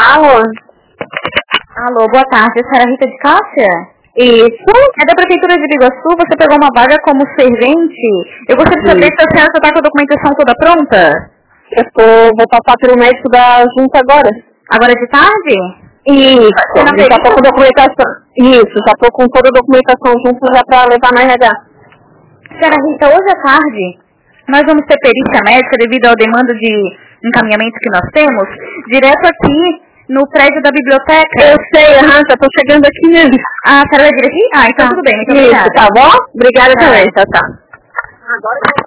Alô? Alô, boa tarde. A senhora Rita de Cássia? Isso. É da Prefeitura de Biguaçu, você pegou uma vaga como servente. Eu gostaria de saber se a senhora está com a documentação toda pronta. Vou passar pelo médico da junta agora. Agora de tarde? Isso, já tô com documentação. Isso, já tô com toda a documentação junto já para levar na RH. Senhora Rita, hoje à tarde nós vamos ter perícia médica devido ao demanda de encaminhamento que nós temos, direto aqui no prédio da biblioteca. Eu sei, já tô chegando aqui mesmo. Ah, a senhora vai vir aqui? Ah, então tudo bem, muito obrigada. Isso, tá bom? Obrigada também, tá. Agora